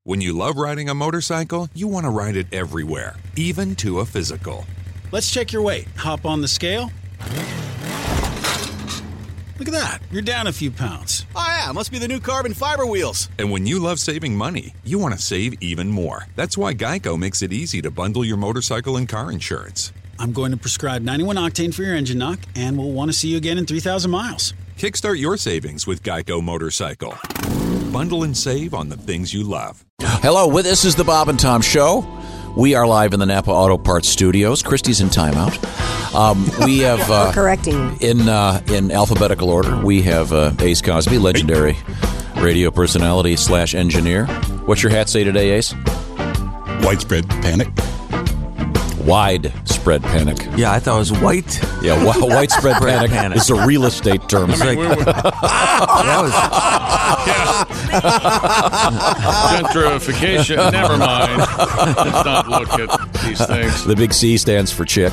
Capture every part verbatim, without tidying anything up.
When you love riding a motorcycle, you want to ride it everywhere, even to a physical. Let's check your weight. Hop on the scale. Look at that. You're down a few pounds. Oh, yeah. Must be the new carbon fiber wheels. And when you love saving money, you want to save even more. That's why Geico makes it easy to bundle your motorcycle and car insurance. I'm going to prescribe ninety-one octane for your engine knock, and we'll want to see you again in three thousand miles. Kickstart your savings with Geico Motorcycle. Bundle and save on the things you love. Hello, this is the Bob and Tom Show. We are live in the Napa Auto Parts Studios. Christy's in timeout. Um, we have uh, correcting in uh, in alphabetical order. We have uh, Ace Cosby, legendary radio personality slash engineer. What's your hat say today, Ace? Widespread panic. Widespread panic. Yeah, I thought it was white. Yeah, w- widespread panic, panic is a real estate term. I mean, like, that was gentrification. Never mind. Let's not look at these things. The big C stands for chick.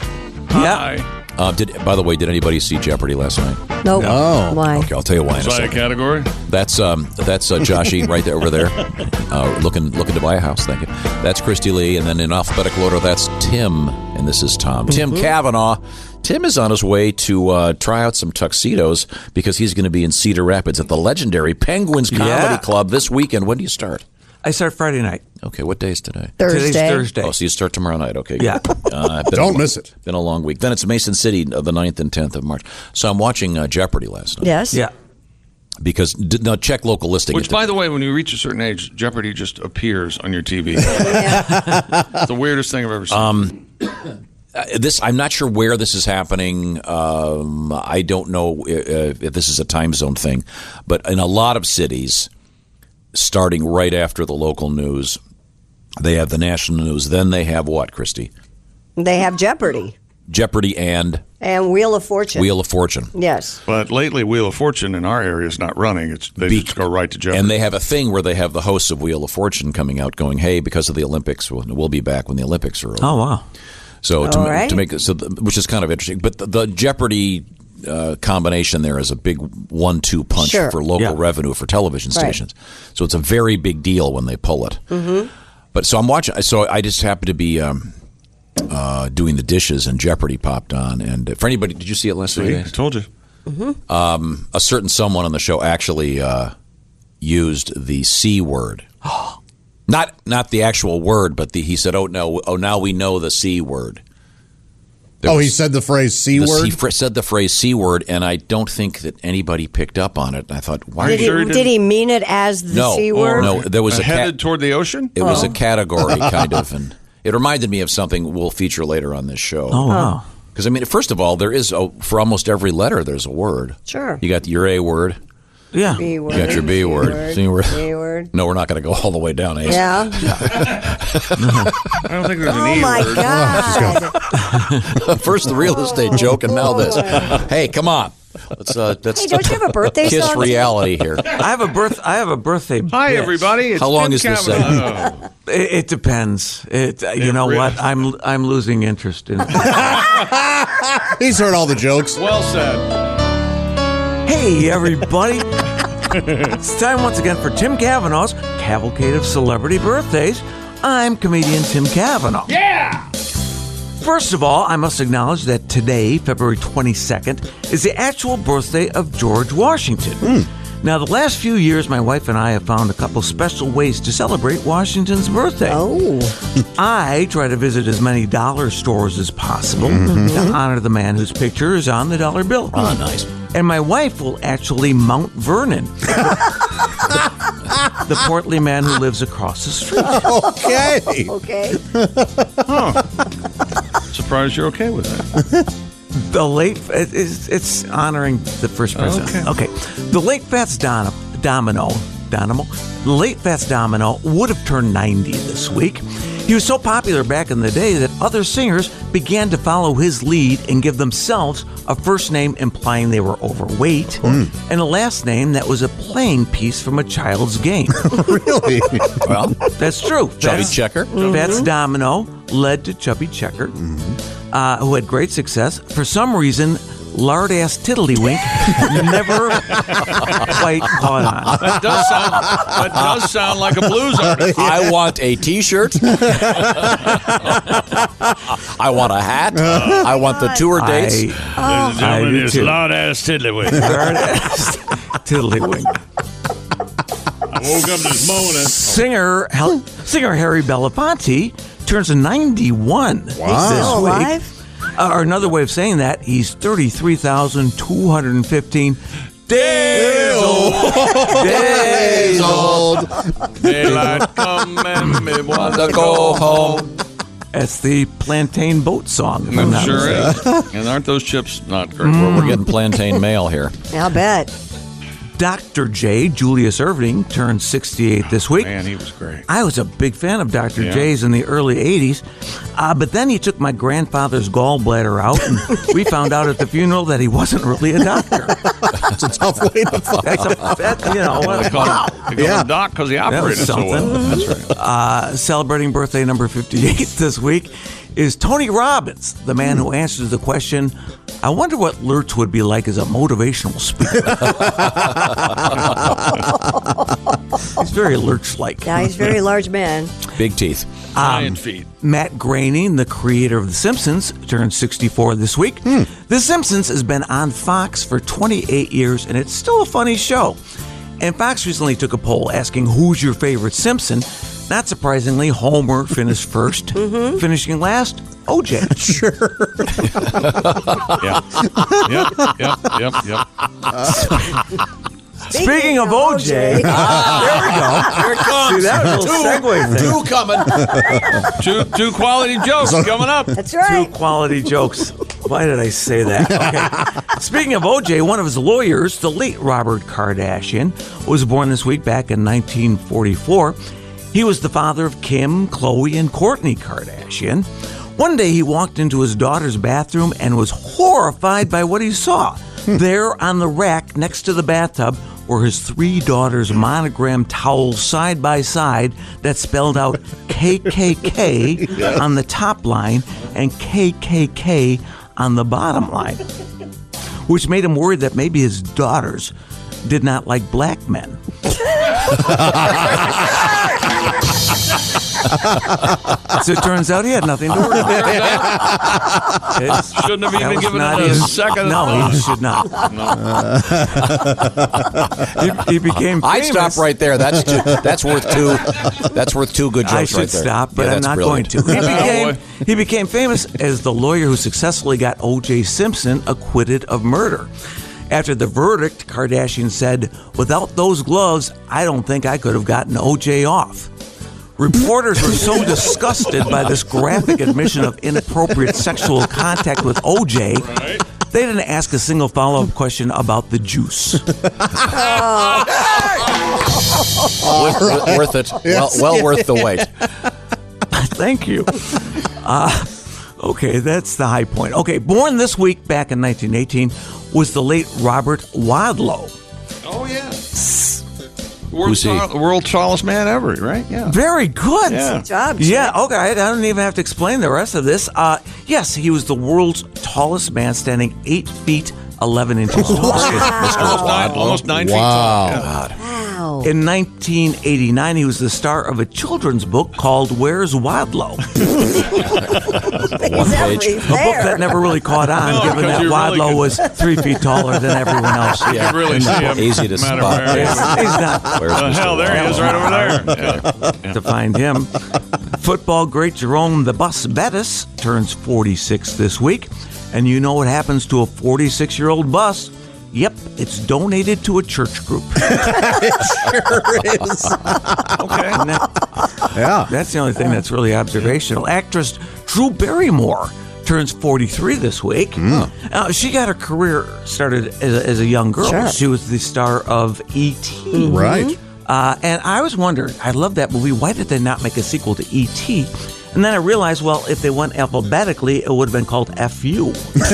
Yeah. Hi. Uh, did by the way, did anybody see Jeopardy last night? Nope. No. Why? Okay, I'll tell you why in a Is that a second. category? That's um, that's uh, Joshy right there over there, uh, looking looking to buy a house. Thank you. That's Christy Lee, and then in alphabetical order, that's Tim, and this is Tom. Tim Cavanaugh. Tim is on his way to uh, try out some tuxedos because he's going to be in Cedar Rapids at the legendary Penguins Comedy Yeah. Club this weekend. When do you start? I start Friday night. Okay, what day is today? Thursday. Today's Thursday. Oh, so you start tomorrow night. Okay, good. Yeah. Uh, been Don't a, miss it. Been a long week. Then it's Mason City, uh, the ninth and tenth of March. So I'm watching uh, Jeopardy last night. Yes. Yeah. Because d- now check local listing. Which, It- by the way, when you reach a certain age, Jeopardy just appears on your T V. It's the weirdest thing I've ever seen. Um, uh, this I'm not sure where this is happening. Um, I don't know if, if this is a time zone thing, but in a lot of cities, starting right after the local news, they have the national news. Then they have what, Christy? They have Jeopardy Jeopardy and and Wheel of Fortune. Wheel of Fortune. Yes. but lately, Wheel of Fortune in our area is not running. It's They Be- just go right to Jeopardy. And they have a thing where they have the hosts of Wheel of Fortune coming out going, hey, because of the Olympics, we'll, we'll be back when the Olympics are over. Oh, wow. So to, All ma- right. to make so, the, which is kind of interesting, but the, the Jeopardy uh, combination there is a big one-two punch Sure. for local Yeah. revenue for television Right. stations. So it's a very big deal when they pull it. Mm-hmm. But so I'm watching. So I just happened to be um, uh, doing the dishes, and Jeopardy popped on. And for anybody, did you see it last See, I week? told you. Um, a certain someone on the show actually uh, used the C word. Not not the actual word, but the, he said, "Oh no! Oh, now we know the C word." There Oh, he was- said the phrase C the- word? He fr- said the phrase C word, and I don't think that anybody picked up on it. And I thought, why? Did he, sure he did didn't? he mean it as the no, C word? no, there was a Headed cat. toward the ocean? It was a category kind of, and it reminded me of something we'll feature later on this show. Oh, wow. Because I mean, first of all, there is a, for almost every letter, there's a word. Sure. You got your A word. Yeah. B word. You got your B C word. C word. C word. No, we're not going to go all the way down, Ace. Yeah. I don't think there's an Oh E my word. God. First the real estate joke, and now this. Hey, come on. Let's uh, let's Hey, don't you have a birthday kiss song? reality here. I have a birth. I have a birthday. Hi, bit. everybody. It's How long Tim is this Cavanaugh. It, it depends. It. You It know really- what? I'm. I'm losing interest in it. He's heard all the jokes. Well said. Hey, everybody. It's time once again for Tim Cavanaugh's Cavalcade of Celebrity Birthdays. I'm comedian Tim Cavanaugh. Yeah! First of all, I must acknowledge that today, February twenty-second, is the actual birthday of George Washington. Now, the last few years, my wife and I have found a couple special ways to celebrate Washington's birthday. Oh. I try to visit as many dollar stores as possible to honor the man whose picture is on the dollar bill. Oh, nice. And my wife will actually Mount Vernon, the portly man who lives across the street. Okay. Okay. Surprised you're okay with that. The late, it's, it's honoring the first president. Okay. The late Fats Don, Domino, Domino, the late Fats Domino would have turned ninety this week. He was so popular back in the day that other singers began to follow his lead and give themselves a first name implying they were overweight and a last name that was a playing piece from a child's game. Really? Well, That's true. Chubby Fats- Checker. Fats Domino led to Chubby Checker, uh, who had great success. For some reason, Lard Ass Tiddlywink never quite caught on. That does sound, that does sound like a blues artist. I want a T-shirt. I want a hat. I want the tour dates. I, Ladies and gentlemen, do it's too. loud ass tiddlywink. Lard Ass Tiddlywink. I woke up this morning. Singer, Hel- singer Harry Belafonte turns ninety-one Wow. this Still week. alive? Uh, or another way of saying that, he's thirty-three thousand two hundred fifteen days old. Days old. Daylight come and me want to Go home. That's the Plantain Boat song. if I'm It not sure mistaken. is. And aren't those chips not great? Well, we're getting plantain mail here. I'll bet. Doctor J, Julius Erving, turned sixty-eight this week. Man, he was great. I was a big fan of Doctor Yeah. J's in the early eighties, uh, but then he took my grandfather's gallbladder out, and we found out at the funeral that he wasn't really a doctor. That's a tough way to find That's a, that, you know, They what, call wow. him, they call Yeah. him Doc because he was operated so well. something. That's right. Uh, celebrating birthday number fifty-eight this week is Tony Robbins, the man who answers the question, I wonder what Lurch would be like as a motivational speaker. He's very Lurch-like. Yeah, he's a very large man. Big teeth. Giant feet. Matt Groening, the creator of The Simpsons, turned sixty-four this week. Hmm. The Simpsons has been on Fox for twenty-eight years, and it's still a funny show. And Fox recently took a poll asking who's your favorite Simpson. Not surprisingly, Homer finished first. Mm-hmm. Finishing last, O J. Sure. Yeah. Yep, yep, yep, yep. Speaking of O J, there we go. Here it comes. See, that was a little segue thing. Two coming. Two, two quality jokes coming up. That's Two right. quality jokes. Why did I say that? Okay. Speaking of O J, one of his lawyers, the late Robert Kardashian, was born this week back in nineteen forty-four. He was the father of Kim, Khloe, and Kourtney Kardashian. One day he walked into his daughter's bathroom and was horrified by what he saw. There on the rack next to the bathtub were his three daughters' monogram towels side by side that spelled out K K K on the top line and K K K on the bottom line, which made him worried that maybe his daughters did not like black men. So it turns out he had nothing to worry about. It's- Shouldn't have that even was given not it a his- second No, thought. he should not. he, he became I'd famous. stop right there. That's two, that's worth two. That's worth two good jokes I should right there. stop, but Yeah, I'm that's not brilliant. going to. He Oh, became, boy. he became famous as the lawyer who successfully got O J Simpson acquitted of murder. After the verdict, Kardashian said, "Without those gloves, I don't think I could have gotten O J off." Reporters were so disgusted by this graphic admission of inappropriate sexual contact with O J, they didn't ask a single follow-up question about the juice. Worth, worth it. Well, well worth the wait. Thank you. Uh, okay, that's the high point. Okay, born this week back in nineteen eighteen was the late Robert Wadlow. Oh, yeah. World's, Who's he? tall, world's tallest man ever, right? Yeah. Very good. Yeah. Good job, Yeah, Chip. okay. I don't even have to explain the rest of this. Uh, yes, he was the world's tallest man, standing eight feet eleven inches tall. Almost nine, almost nine feet Wow. tall. Yeah. Wow. In nineteen eighty-nine, he was the star of a children's book called Where's Wadlow? One He's page. A book that there. never really caught on, No, given because that you really Wadlow could- was three feet taller than everyone else. You can really see him. Easy to no matter spot. where he is. He's not. Where's Uh, Mister hell, there he is, right over there. Yeah. To find him. Football great Jerome the Bus Bettis turns forty-six this week. And you know what happens to a forty-six-year-old bus? Yep, it's donated to a church group. Sure is. Okay. And that- Yeah. that's the only thing that's really observational. Actress Drew Barrymore turns forty-three this week. Uh, she got her career started as a, as a young girl. Sure. She was the star of E T Right. Uh, and I was wondering, I love that movie. Why did they not make a sequel to E T? And then I realized, well, if they went alphabetically, it would have been called F U. It's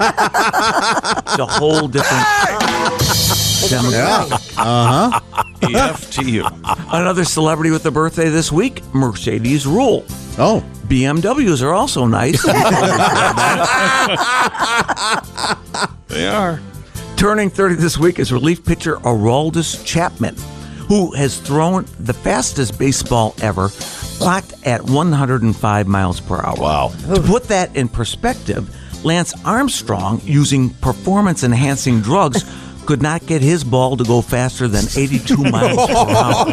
a whole different demographic. Uh huh. E F T U. Another celebrity with a birthday this week, Mercedes Ruehl. Oh. B M Ws are also nice. They are. Turning thirty this week is relief pitcher Aroldis Chapman, who has thrown the fastest baseball ever, clocked at one hundred five miles per hour. Wow. To put that in perspective, Lance Armstrong, using performance-enhancing drugs, could not get his ball to go faster than eighty-two miles per hour.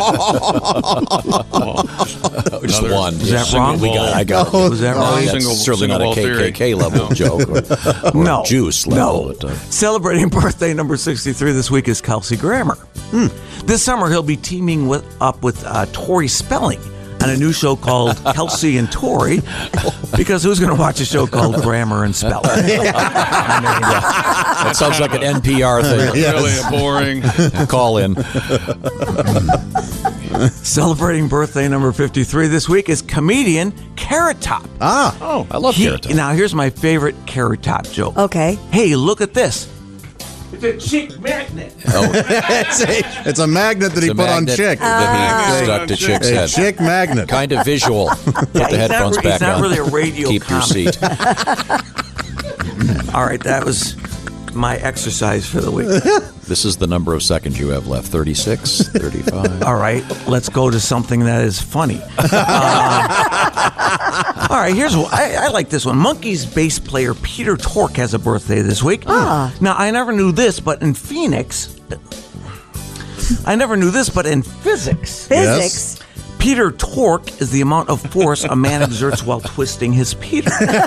Just Another one. Is that single wrong? We got, I got it. Was that No, wrong? that's Single- certainly not a single ball K K K level joke or, or No. a juice level. No. But, uh, Celebrating birthday number sixty-three this week is Kelsey Grammer. This summer, he'll be teaming with, up with uh, Tori Spelling on a new show called Kelsey and Tori, because who's going to watch a show called Grammar and Spelling? that sounds like an N P R thing. Really boring. Call in. Celebrating birthday number fifty-three this week is comedian Carrot Top. Ah. Oh, I love He- Carrot Top. Now, here's my favorite Carrot Top joke. Okay. Hey, look at this. It's a cheek magnet. it's, a, it's a magnet that he It's a put on magnet chick. that he stuck to chick's A head. chick magnet. Kind of visual. Put the he's headphones not- back he's not on. really a radio Keep your comic. seat. All right, that was my exercise for the week. This is the number of seconds you have left. thirty-six, thirty-five. All right, let's go to something that is funny. Uh, all right, here's what I, I like this one. Monkeys bass player Peter Tork has a birthday this week. Ah. Now, I never knew this, but in Phoenix, I never knew this, but in physics, Physics. Peter Tork is the amount of force a man exerts while twisting his Peter.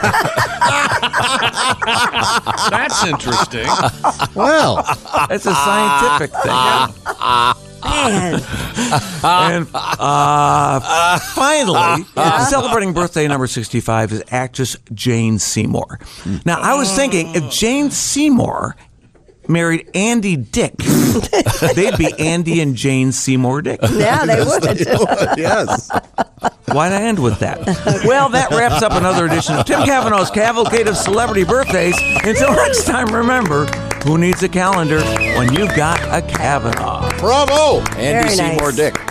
That's interesting. Well, It's a scientific thing. Man. And uh, finally, celebrating birthday number sixty-five is actress Jane Seymour. Now, I was thinking if Jane Seymour married Andy Dick, they'd be Andy and Jane Seymour Dick. Yeah, they would. yes. Why'd I end with that? Well, that wraps up another edition of Tim Cavanaugh's Cavalcade of Celebrity Birthdays. Until next time, remember, who needs a calendar when you've got a Kavanaugh? Bravo. Andy Very Seymour nice. Dick.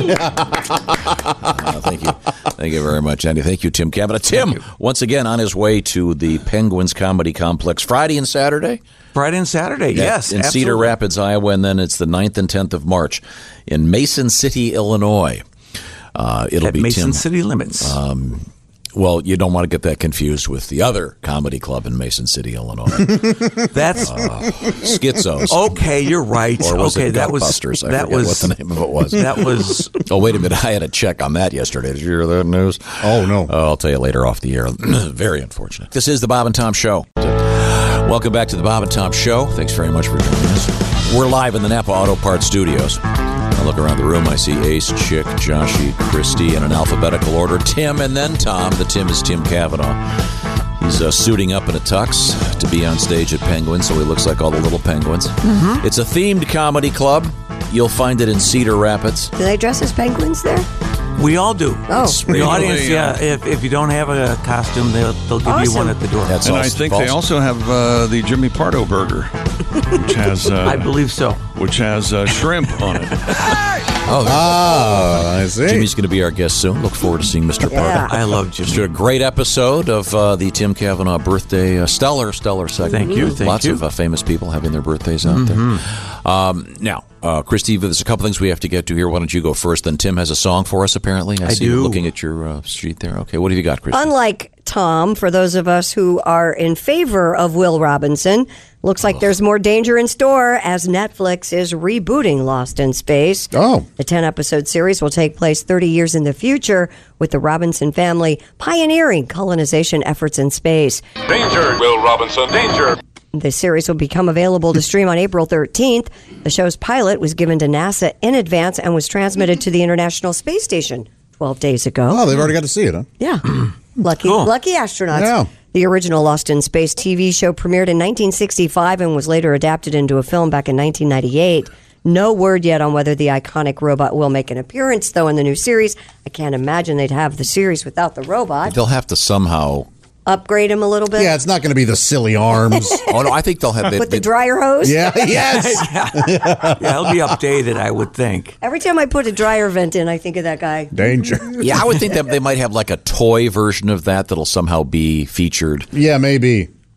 Uh, thank you. Thank you very much, Andy. Thank you, Tim Cavanaugh. Tim, once again, on his way to the Penguins Comedy Complex Friday and Saturday. Friday and Saturday, yes. In absolutely. Cedar Rapids, Iowa, and then it's the ninth and tenth of March in Mason City, Illinois. Uh, it'll At be Mason Tim. City Limits. Well, you don't want to get that confused with the other comedy club in Mason City, Illinois. That's Schizos. okay. You're right. Or was okay, it that was Gutbusters? I that forget was what the name of it was. That was Oh, wait a minute. I had a check on that yesterday. Did you hear that news? Oh, no. Oh, I'll tell you later off the air. Very unfortunate. This is the Bob and Tom Show. Welcome back to the Bob and Tom Show. Thanks very much for joining us. We're live in the Napa Auto Parts Studios. I look around the room. I see Ace, Chick, Joshy, Christy in an alphabetical order. Tim, and then Tom. The Tim is Tim Cavanaugh. He's uh, suiting up in a tux to be on stage at Penguin, so he looks like all the little penguins. Mm-hmm. It's a themed comedy club. You'll find it in Cedar Rapids. Do they dress as penguins there? we all do. Oh. The Really, audience, yeah. uh, If, if you don't have a costume, they'll they'll give you Awesome. one at the door. That's And all I think false. they also have uh, the Jimmy Pardo burger, which has uh, I believe so. which has uh, shrimp on it. Oh, Ah, I see. Jimmy's going to be our guest soon. Look forward to seeing Mister Pardo. Yeah. I love Just Jimmy. a great episode of uh, the Tim Cavanaugh birthday uh, stellar, stellar segment. Thank you, thank Lots you. of uh, famous people having their birthdays out there. Um, now, uh, Christy, there's a couple things we have to get to here. Why don't you go first? Then Tim has a song for us, apparently. I, I see you do. looking at your uh, sheet there. Okay, what have you got, Christy? Unlike Tom, for those of us who are in favor of Will Robinson, looks like there's more danger in store as Netflix is rebooting Lost in Space. Oh. The ten-episode series will take place thirty years in the future, with the Robinson family pioneering colonization efforts in space. Danger, Will Robinson, danger. The series will become available to stream on April thirteenth. The show's pilot was given to NASA in advance and was transmitted to the International Space Station twelve days ago. Oh, they've already got to see it, huh? Yeah. Lucky Cool. lucky astronauts. Yeah. The original Lost in Space T V show premiered in nineteen sixty-five and was later adapted into a film back in nineteen ninety-eight. No word yet on whether the iconic robot will make an appearance, though, in the new series. I can't imagine they'd have the series without the robot. They'll have to somehow. Upgrade him a little bit. Yeah, it's not going to be the silly arms. Oh no, I think they'll have. They, With the they- dryer hose. yeah, yes. Yeah, it'll be updated, I would think. Every time I put a dryer vent in, I think of that guy. Danger. yeah, I would think that they might have like a toy version of that that'll somehow be featured. Yeah, maybe.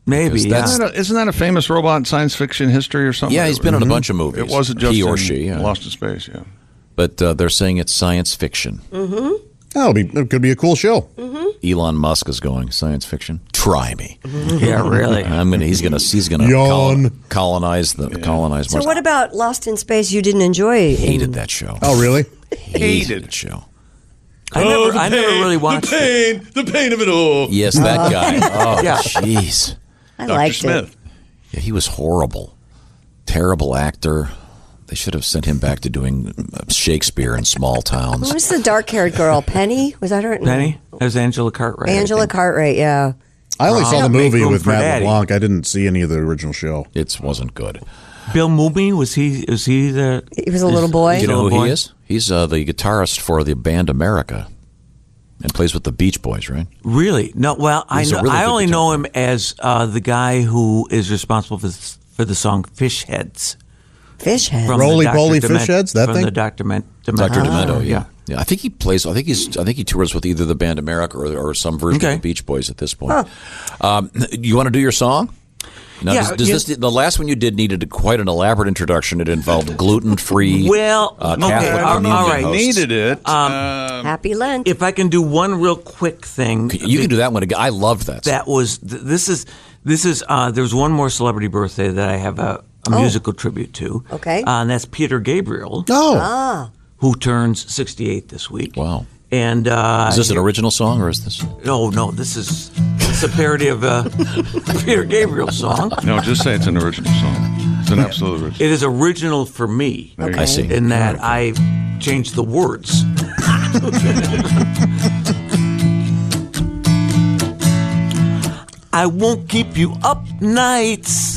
Maybe. Because Yeah. that's- Isn't that, a, isn't that a famous robot in science fiction history or something? Yeah, he's been in a bunch of movies. It wasn't just he or in she, yeah. Lost in Space, yeah. But uh, they're saying it's science fiction. Mm-hmm. That'll be, it could be a cool show. Elon Musk is going science fiction. Try me. Yeah, really. I'm gonna. He's gonna. He's gonna Yawn. col- colonize the colonize. So Mars. what about Lost in Space? You didn't enjoy? Hated that show. Oh, really? Hated that show. I never, I never really watched the it. pain, the pain of it all. Yes, that guy. Oh, Yeah. jeez. I Doctor liked Smith. it. Yeah, he was horrible. Terrible actor. They should have sent him back to doing Shakespeare in small towns. Who was the dark-haired girl? Penny? Was that her? Penny? That was Angela Cartwright. I Angela think. Cartwright. Yeah. I only saw Yeah, the make movie room with for Matt Daddy. LeBlanc. I didn't see any of the original show. It wasn't good. Bill Mooney, was he Was he the... He was a little boy. You know who Little boy? he is? He's uh, the guitarist for the band America, and plays with the Beach Boys, right? Really? No, well, I He's a know, really I good only guitar know him as uh, the guy who is responsible for, this, for the song Fish Heads. Fish head. From the Roly Doctor Poly Dement- Fish Heads, that from thing? the Doctor Men- Doctor Demento, yeah. yeah. yeah. I think he plays. I think he's. I think he tours with either the band America or, or some version Okay. of the Beach Boys at this point. Um, you want to do your song? Now, Yeah, does, does you- this, the last one you did needed quite an elaborate introduction. It involved gluten-free. Well, uh, okay, Catholic all- communion all right. hosts. Needed it. Um, Happy Lent. If I can do one real quick thing. You can do that one again. I loved that. That was, th- this is, this is, uh, there's one more celebrity birthday that I have a, a Oh. musical tribute to. Okay. Uh, and that's Peter Gabriel, Oh, ah. who turns sixty-eight this week. Wow. And, uh. Is this an original song or is this? No, no, this is, it's a parody of a Peter Gabriel song. no, just say it's an original song. It's an absolute original. It is original for me. Okay. I see. In that I changed the words. I won't keep you up nights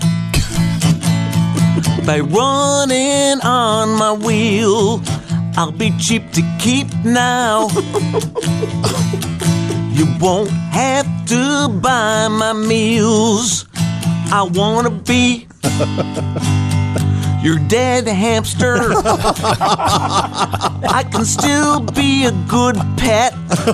by running on my wheel. I'll be cheap to keep now. You won't have to buy my meals. I wanna be your dead hamster. I can still be a good pet.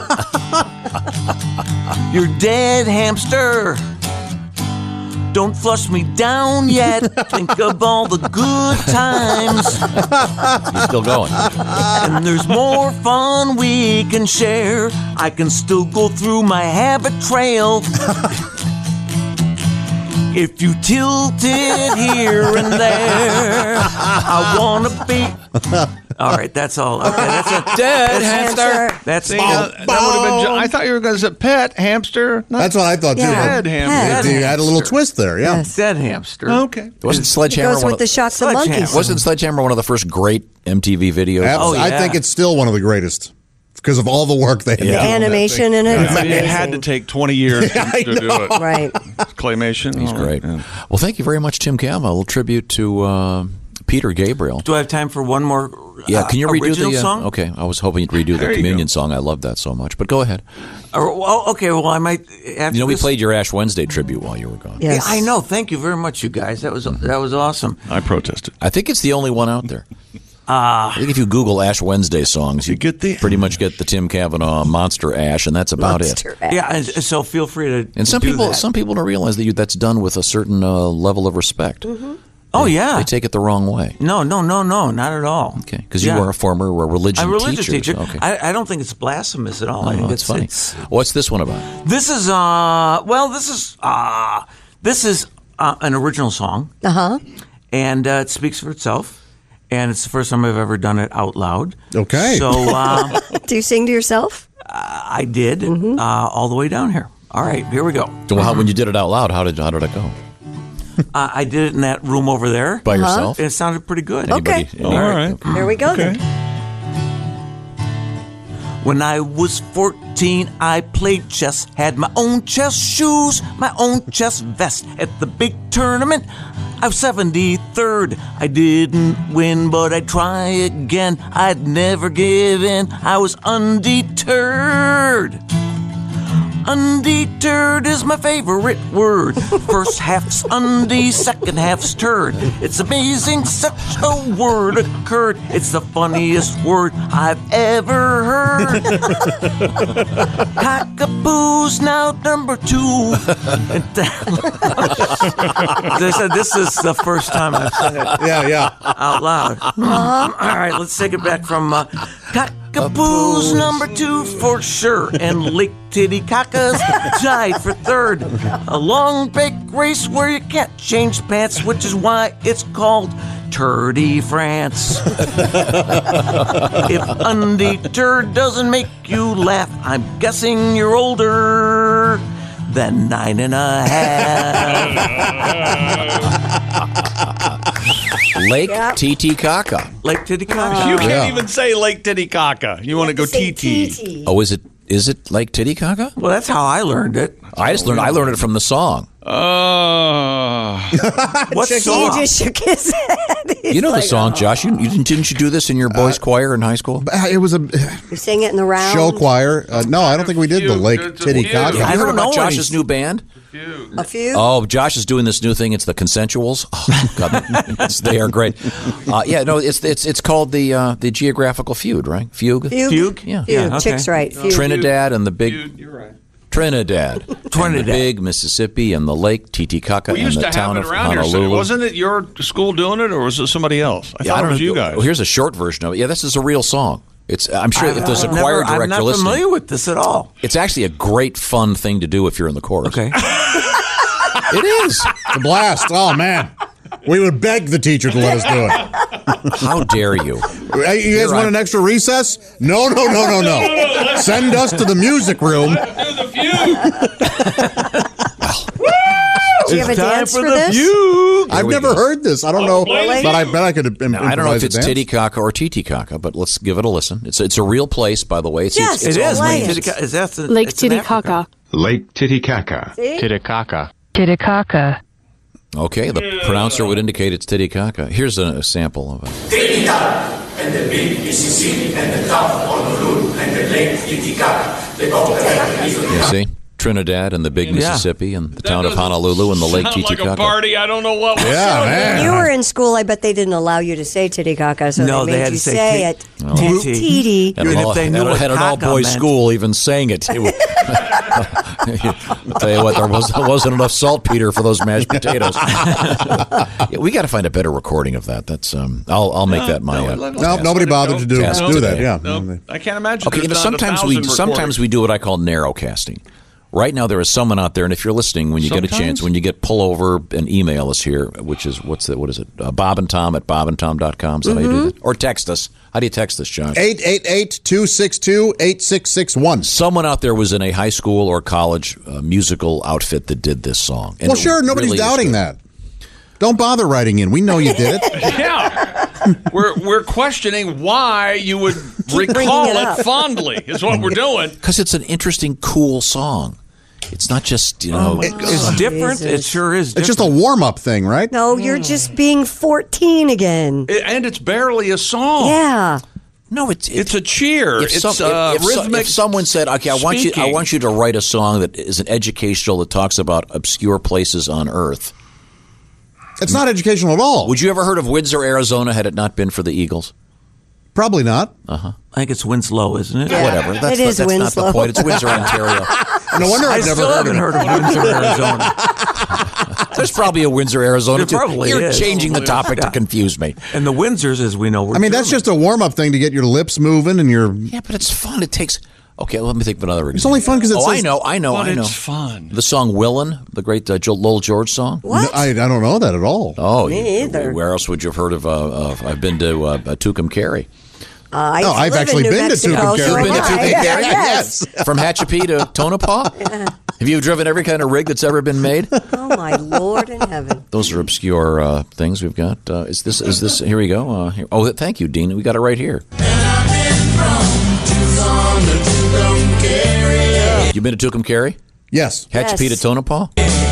Your dead hamster. Don't flush me down yet. Think of all the good times. He's still going. And there's more fun we can share. I can still go through my habit trail. If you tilt it here and there, I wanna be. All right, that's all. Okay, that's a Dead hamster. That's See, now, that would have been. ju- I thought you were going to say pet hamster. Not that's what I thought too. Yeah. dead hamster. Pet. But you had a little twist there, yeah. Yes. dead hamster. Okay. Wasn't It Sledgehammer goes one with of, the Shots the Sledgehammer. Monkeys. wasn't Sledgehammer one of the first great M T V videos? Abs- Oh, I yeah. think it's still one of the greatest because of all the work they had The done on that animation thing. in it. I is mean, it amazing. had to take twenty years to, I to do it. Right. Claymation. He's all right, great. yeah. Well, thank you very much, Tim Cam. A little tribute to uh, Peter Gabriel. Do I have time for one more? Yeah, uh, can you redo original the uh, song? Okay, I was hoping you'd redo There the you communion go. song. I love that so much. But go ahead. Or, well, okay, well, I might. After You know, we this- played your Ash Wednesday tribute while you were gone. Yes. Yeah, I know. Thank you very much, you guys. That was that was awesome. I protested. I think it's the only one out there. Uh, I think if you Google Ash Wednesday songs, you, You get the- pretty much get the Tim Cavanaugh Monster Ash, and that's about Monster it. Ash. yeah, and so feel free to. And some do people, that. some people don't realize that you, that's done with a certain uh, level of respect. Oh yeah. They take it the wrong way. No, no, no, no, not at all. Okay, because Yeah. you are a former uh, religion I'm a religious teacher. teacher. Okay. I, I don't think it's blasphemous at all. I Oh, think that's it's, funny. It's, What's this one about? this is uh well, this is uh this is uh, an original song, Uh huh. and uh, it speaks for itself. And it's the first time I've ever done it out loud. Okay. So uh, Do you sing to yourself? I did Mm-hmm. uh, all the way down here. All right, here we go. Well, how, when you did it out loud, how did how did it go? Uh, I did it in that room over there. By yourself? It sounded pretty good. Okay. Anybody- All right. Here we go then. When I was fourteen, I played chess, had my own chess shoes, my own chess vest. At the big tournament, I was seventy-third. I didn't win, but I'd try again. I'd never give in. I was undeterred. undeterred is my favorite word. First half's undie, second half's turd. It's amazing such a word occurred. It's the funniest word I've ever heard. Cockapoo's now number two. They said this is the first time I've said it. Yeah, yeah. Out loud. All right, let's take it back from uh, Cockapoo's number two for sure, and Lake Titicaca's tied for third. A long big race where you can't change pants, which is why it's called Turdy France. If undeterred doesn't make you laugh, I'm guessing you're older than nine and a half. Lake yep. Titicaca. Lake Titicaca. You can't yeah. even say Lake Titicaca. You, you want to go T T. Oh, is it? Is it Lake Titicaca? Well, that's how I learned it. I just learned. I learned it from the song. Uh, what song? He just shook his head. You know like, the song, oh. Josh? You, you didn't, didn't you do this in your boys' uh, choir in high school? It was a you sang it in the round show choir. Uh, no, I don't think we did the Lake Titicaca. Have you heard about Josh's any. new band? A few. Oh, Josh is doing this new thing. It's the Consensuals. Oh, God, it's, they are great. Uh, yeah, no, it's it's it's called the uh, the Geographical Fugue, right? Fugue. Fugue. Fugue? Yeah. Fugue. Yeah, okay. Chick's right. Fugue. Trinidad and the big. Dude, you're right. Trinidad, Trinidad, and the big Mississippi, and the Lake Titicaca, We and used the to town have it of around here. So Honolulu. wasn't it your school doing it, or was it somebody else? I Yeah, thought I it don't was know. you guys. Well, here's a short version of it. Yeah, this is a real song. It's. I'm sure I've, if there's a I've choir never, director I'm not listening, familiar with this at all. it's actually a great fun thing to do if you're in the chorus. Okay. It is. The blast. Oh, man. We would beg the teacher to let us do it. How dare you? Hey, you guys want an extra recess? No, no, no, no, no. Send us to the music room. Do the fugue. Do you have a dance for, for this? I've never go. heard this. I don't know, really? but I bet I could. Im- Now, I don't know if it's improvise a dance. Titicaca or Titicaca, but let's give it a listen. It's it's a real place, by the way. It's, Yes, it's, It it's is. all Lake land. Titicaca. Is that the, Lake it's in Africa. Titicaca. Lake Titicaca. See? Titicaca. Titicaca. Okay, the pronouncer would indicate it's Titicaca. Here's a, a sample of it. Titicaca and the big Mississippi and the top of Honolulu and the Lake Titicaca. They both have You see? Trinidad and the big Yeah. Mississippi and the town of Honolulu and the Lake Sound like a Titicaca. party. I don't know what was Yeah, When man. you were in school, I bet they didn't allow you to say Titicaca, so No, they they made had you to say say T- it. Oh. It's T T. T And, Even all, if they knew and what had an caca all-boys meant. school even saying it. It was- I'll tell you what, there, was, there wasn't enough saltpeter for those mashed potatoes. Yeah, we got to find a better recording of that. That's um, I'll I'll make that my. Uh, No, nobody bothered to do, Cast do that. today. Yeah. No, I can't imagine. Okay, you know, there's not a sometimes we thousand sometimes we do what I call narrowcasting. Right now, there is someone out there, and if you're listening, when you get a Sometimes? chance, when you get pull over and email us here, which is what's that? What is it? Uh, Bob and Tom at bob and tom dot com. Is that how you do that? Or text us. How do you text us, John? eight eight eight, two six two, eight six six one. Someone out there was in a high school or college uh, musical outfit that did this song. And Well, it sure, nobody's really is doubting good. that. Don't bother writing in. We know you did it. Yeah, we're we're questioning why you would recall bringing it it, up. fondly. Is what we're doing. Because it's an interesting, cool song. It's not just, you know. It's different. It sure is It's different. just a warm up thing, right? No, you're just being fourteen again. It- and it's barely a song. Yeah. No, it's It's a cheer. If, It's some, uh, if, if, so- rhythmic. if someone said, "Okay, I want you, I speaking. want you to write a song that is an educational that talks about obscure places on Earth," It's not educational at all. would you ever heard of Windsor, Arizona, had it not been for the Eagles? Probably not. I think it's Winslow, isn't it? Yeah. Whatever. That's, It not, is that's not Winslow. the point. It's Windsor, Ontario. No wonder I I've never still heard haven't of it. heard of Windsor, Arizona. There's probably a Windsor, Arizona. There too. probably You're is. changing the topic Yeah. to confuse me. And the Windsors, as we know, were I mean, that's German. just a warm up thing to get your lips moving and your. Yeah, but it's fun. It takes. Okay, let me think of another example. It's only fun because it Oh, says. I know, I know, but I know. it's fun. The song "Willin'," the great uh, Jo- Lowell George song. What? I, I don't know that at all. Oh, Me you- either. Where else would you have heard of? Uh, of I've been to uh, uh, Tucumcari. Uh, I No, used to I've live actually in New been to Mexico, Tucumcari. so You've been to have I. Tucumcari? Yeah, yes. From Hatchapee to Tonopah? Have you driven every kind of rig that's ever been made? Oh my Lord in heaven! Those are obscure uh, things we've got. Uh, is this? Is this? Here we go. Uh, here. Oh, thank you, Dean. We got it right here. You been to Tucumcari? Yes. Hatchapee Yes. to Tonopah?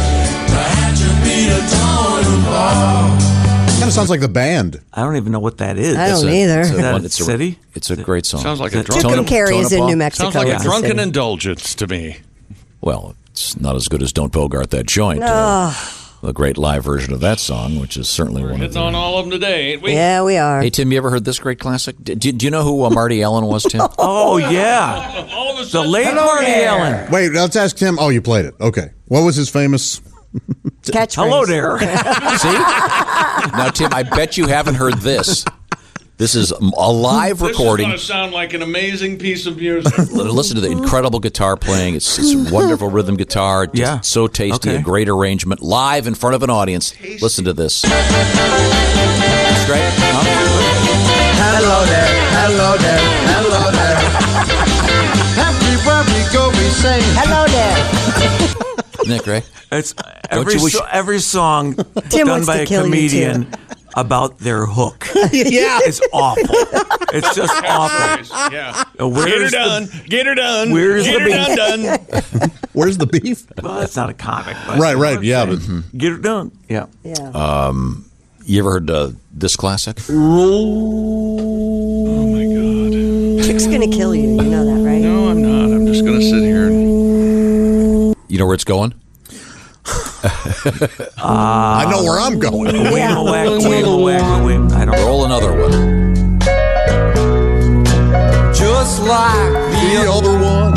Kind of sounds like the band. I don't even know what that is. I It's don't a- either. It's a, Is that one- a it's a- city? It's a great song. Sounds like a Is it drunken. Tono- Tucumcari is in Tonopah? New Mexico. Sounds like a it's drunken city. indulgence to me. Well, it's not as good as Don't Bogart That Joint. No. Uh, the great live version of that song, which is certainly We're one of hitting them. on all of them today, ain't we? Yeah, we are. Hey, Tim, you ever heard this great classic? Do, do, do you know who uh, Marty Allen was, Tim? Oh, yeah. All of a The sudden, late Marty Allen. Wait, let's ask Tim. Oh, you played it. Okay. What was his famous? Catchphrase. Hello there. See? Now, Tim, I bet you haven't heard this. This is a live this recording. This is going to sound like an amazing piece of music. Listen to the incredible guitar playing. It's, it's wonderful rhythm guitar. Just Yeah. so tasty. Okay. A great arrangement. Live in front of an audience. Listen to this. It's great. Huh? Hello there, hello there, hello there. Everywhere we go, we say Hello there. Isn't that great? It's every, you wish- so, every song Tim done wants by to a kill you, comedian about their hook. Yeah. It's awful. It's just awful. Yeah. Uh, where's Get her the- done. Get her done. Where's Get the her beef? done, done. Where's the beef? Well, that's not a comic. But Right, right. Yeah, but Get it done. Yeah. Yeah. You ever heard uh, this classic? Chick's gonna kill you. You know that, right? No, I'm not. I'm just going to sit here and... You know where it's going? I know where I'm going. Yeah. Wing, whack, wing, whack, wing. I don't know. Roll another one. just like The other one.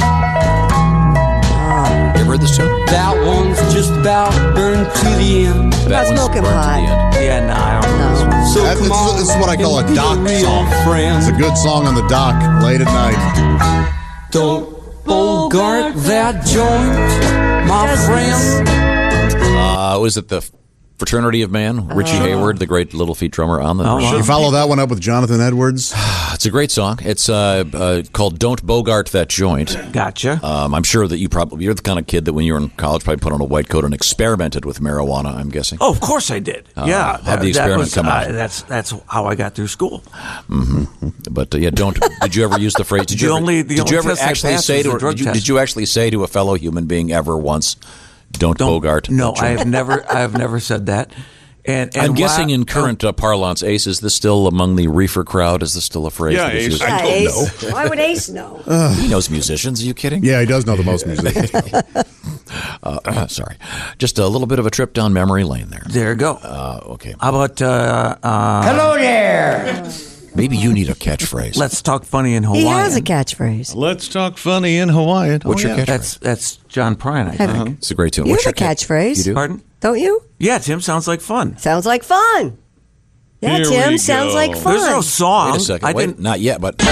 You ever heard this tune? that one's just about burned to the end. That That's one's Milk and burned to Pie. the end. Yeah, no, I don't know this one. So That's, come this, on, is, this is what I call a and be dock real song. friend. It's a good song on the dock late at night. Don't bogart that joint, my friend. Uh, was it the Fraternity of Man? Richie Hayward, the great Little Feat drummer on the Oh, wow. You follow that one up with Jonathan Edwards. It's a great song. It's uh, uh, called "Don't Bogart That Joint." Gotcha. Um, I'm sure that you probably you're the kind of kid that when you were in college probably put on a white coat and experimented with marijuana. I'm guessing. Oh, of course I did. Uh, yeah, how'd the experiment was, come out? uh, that's that's how I got through school. Mm-hmm. But uh, yeah, don't. Did you ever use the phrase? Did you The ever, only- the did only you ever test I actually passed say was to? the drug Did you, test. did you actually say to a fellow human being ever once? Don't, Don't Bogart. No, that I joint"? have never. I have never said that. And, and I'm guessing why- in current uh, parlance, Ace, is this still among the reefer crowd? Is this still a phrase? Yeah, that is Ace. used? I Yeah, don't Ace. know. Why would Ace know? He knows musicians. Are you kidding? Yeah, he does know the most music. Uh, uh, sorry. Just a little bit of a trip down memory lane there. There you go. Uh, okay. How about uh, uh, Hello there. Maybe you need a catchphrase. let's talk funny in He Hawaiian? has a catchphrase. Let's talk funny in Hawaiian. What's Oh, your yeah. catchphrase? That's that's John Prine, I think. It's a great tune. You What's have a your cat- catchphrase. You do? Pardon? Don't you? Yeah, Tim sounds like fun. Sounds like fun. Yeah, Here Tim, we sounds go. like fun. There's no song. Wait a second. I Wait, didn't. not yet, but here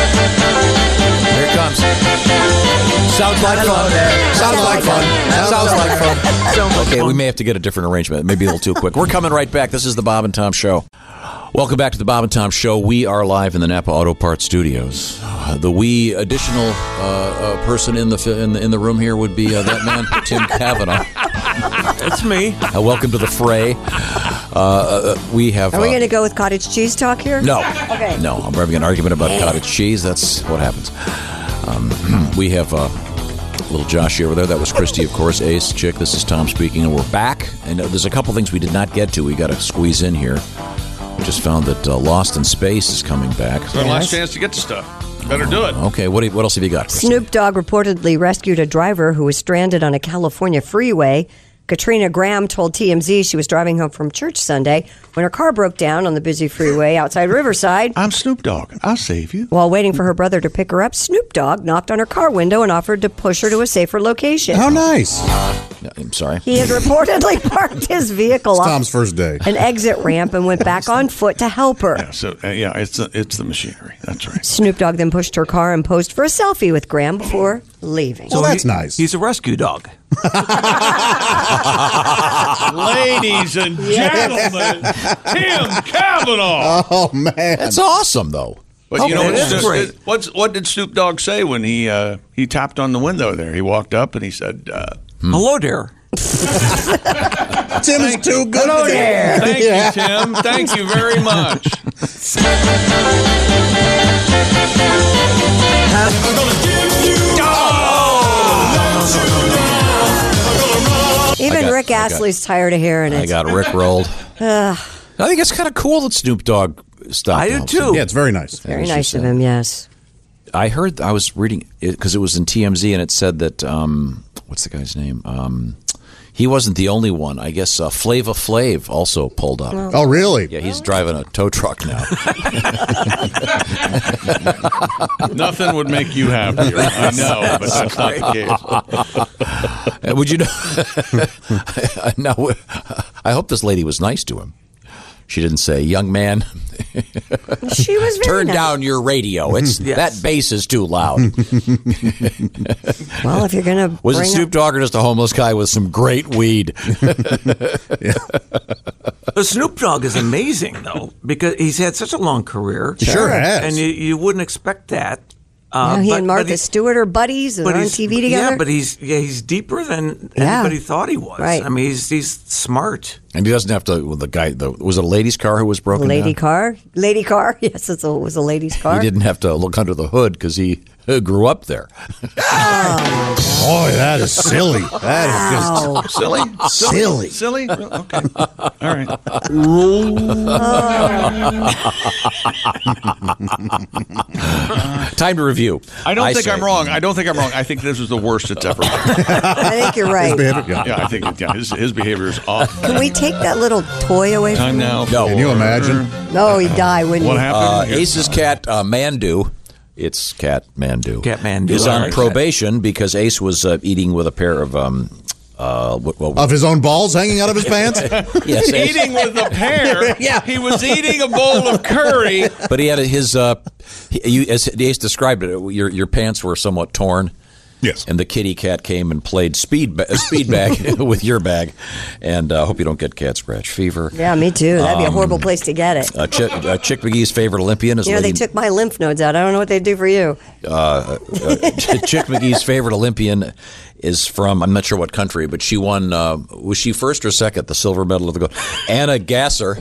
it comes. Sounds like fun. Sounds like fun. Sounds like fun. Sounds like Okay, fun. we may have to get a different arrangement. Maybe a little too quick. We're coming right back. This is the Bob and Tom Show. Welcome back to the Bob and Tom Show. We are live in the Napa Auto Parts Studios. Uh, the wee additional uh, uh, person in the, fi- in the in the room here would be uh, that man, Tim Cavanaugh. It's me. Uh, welcome to the fray. Uh, uh, we have. Are we uh, going to go with cottage cheese talk here? No. Okay. No, I'm having an argument about cottage cheese. That's what happens. Um, we have uh, little Joshy over there. That was Christy, of course. Ace, Chick. This is Tom speaking, and we're back. And uh, there's a couple things we did not get to. We got to squeeze in here. We just found that uh, Lost in Space is coming back. It's our last chance to get to stuff. Better do it. Okay, what, do you- what else have you got, Christy? Snoop Dogg reportedly rescued a driver who was stranded on a California freeway. Katrina Graham told T M Z she was driving home from church Sunday when her car broke down on the busy freeway outside Riverside. I'm Snoop Dogg. I'll save you. While waiting for her brother to pick her up, Snoop Dogg knocked on her car window and offered to push her to a safer location. How nice. No, I'm sorry. He had reportedly parked his vehicle It's off Tom's first day. an exit ramp and went back on foot to help her. Yeah, so uh, yeah, it's the, it's the machinery. That's right. Snoop Dogg then pushed her car and posed for a selfie with Graham before leaving. Well, that's he- nice. He's a rescue dog. Ladies and gentlemen, Tim Cavanaugh. Oh, man. That's awesome, though. But you know Okay, what, that's Snoop- great. what's what did Snoop Dogg say when he uh, he tapped on the window there? He walked up and he said, uh, Hello there. Tim is too good. Hello there. "Thank Yeah. you, Tim. Thank you very much." Even I got- Rick I got- Astley's tired of hearing it. I got Rick rolled. I think it's kind of cool that Snoop Dogg stopped. I to do help too. some- Yeah, it's very nice. Very She nice of said. him, yes. I heard, I was reading, because it was in T M Z, and it said that um, what's the guy's name? Um, he wasn't the only one. I guess uh, Flava Flav also pulled up. Oh, really? Yeah, he's driving a tow truck now. Nothing would make you happier. I know, but that's not the case. Uh, Would you know? Now, I hope this lady was nice to him. She didn't say, "Young man, She was very turn nice. down your radio. It's Yes. that bass is too loud." Well, if you're going to Was it bring Snoop up- Dogg or just a homeless guy with some great weed? Uh, Snoop Dogg is amazing, though, because he's had such a long career. Sure has. And you, you wouldn't expect that. Uh, Now he but- and but Martha he- Stewart are buddies and but they're on he's- T V together. Yeah, but he's yeah he's deeper than Yeah. anybody thought he was. Right. I mean, he's he's smart. And he doesn't have to. Well, the guy, the, was it a lady's car who was broken Lady down? car? Lady car? Yes, it's a, it was a lady's car. He didn't have to look under the hood because he uh, grew up there. Boy, that is silly. That is Wow. just Silly? silly. Silly? Okay. All right. Time to review. I don't think say- I'm wrong. I don't think I'm wrong. I think this was the worst it's ever been. I think you're right. Yeah. Yeah, I think yeah, his, his behavior is awful. Can we take that little toy away from Time him? now. No. Can you imagine? No, he'd die, wouldn't What he? happened? Uh, Ace's cat, uh, Mandu, it's Cat Mandu. Cat Mandu. Is All on right. probation because Ace was uh, eating with a pair of, um, uh, what, what, Of his own balls hanging out of his pants? yes, Ace. Eating with a pear. Yeah. He was eating a bowl of curry. But he had his, uh, he, you, as Ace described it, your, your pants were somewhat torn. Yes. And the kitty cat came and played speed ba- speed bag with your bag, and I uh, hope you don't get cat scratch fever. Yeah, me too. That'd be a Um, horrible place to get it. Uh, Chick, uh, Chick McGee's favorite Olympian is You know, Lady, they took my lymph nodes out. I don't know what they'd do for you. uh, uh, Chick McGee's favorite Olympian is from, I'm not sure what country, but she won, uh, was she first or second, the silver medal of the gold? Anna Gasser.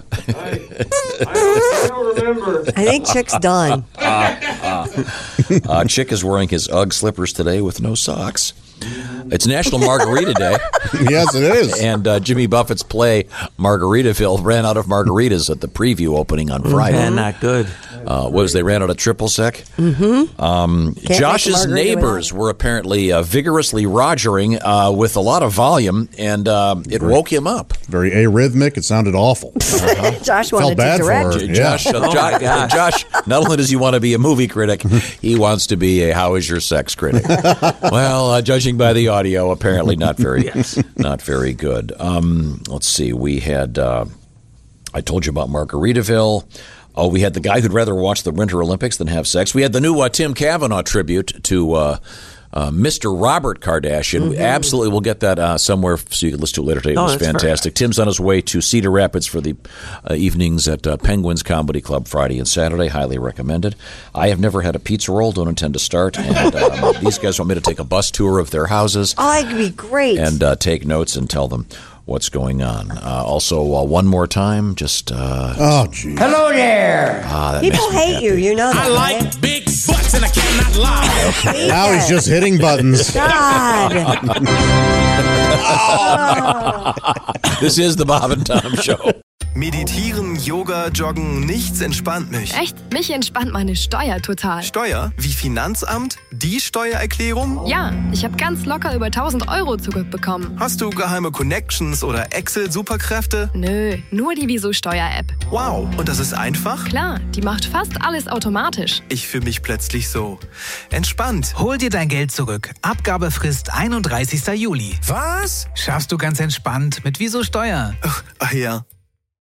I don't remember. I think Chick's done. Uh, Chick is wearing his Ugg slippers today with no socks. It's National Margarita Day. Yes, it is. And uh, Jimmy Buffett's play, Margaritaville, ran out of margaritas at the preview opening on Friday. And not good. Uh, what was they ran out of triple sec? Mm-hmm. Um, Can't make Josh's a margarita neighbors without- were apparently uh, vigorously rogering uh, with a lot of volume, and uh, it woke him up. Very arrhythmic. It sounded awful. Josh Felt wanted bad to for direct. her. J- Yeah. Josh, uh, Oh, Jo- my gosh. Josh, not only does he want to be a movie critic, he wants to be a "How is your sex" critic. Well, uh, judging by the audio, apparently not very, not very good. Um, let's see. We had. Uh, I told you about Margaritaville. Oh, we had the guy who'd rather watch the Winter Olympics than have sex. We had the new uh, Tim Kavanaugh tribute to uh, uh, Mister Robert Kardashian. We absolutely will get that uh, somewhere so you can listen to it later today. It Oh, was that's very fantastic. Tim's on his way to Cedar Rapids for the uh, evenings at uh, Penguins Comedy Club Friday and Saturday. Highly recommended. I have never had a pizza roll. Don't intend to start. And um, these guys want me to take a bus tour of their houses Oh, that'd be great. and uh, take notes and tell them what's going on. Uh, also, uh, one more time, just uh, Oh, gee. Hello there. ah, that People makes me hate happy. you. You know that. right? big butts and I cannot lie. Now he's just hitting buttons. God. This is the Bob and Tom Show. Meditieren, Yoga, Joggen, nichts entspannt mich. Echt? Mich entspannt meine Steuer total. Steuer? Wie Finanzamt? Die Steuererklärung? Ja, ich habe ganz locker über tausend Euro zurückbekommen. Hast du geheime Connections oder Excel-Superkräfte? Nö, nur die Wieso-Steuer-App. Wow, und das ist einfach? Klar, die macht fast alles automatisch. Ich fühle mich plötzlich so entspannt. Hol dir dein Geld zurück. Abgabefrist einunddreißigster Juli. Was? Schaffst du ganz entspannt mit Wieso Steuer. Ach, ach ja.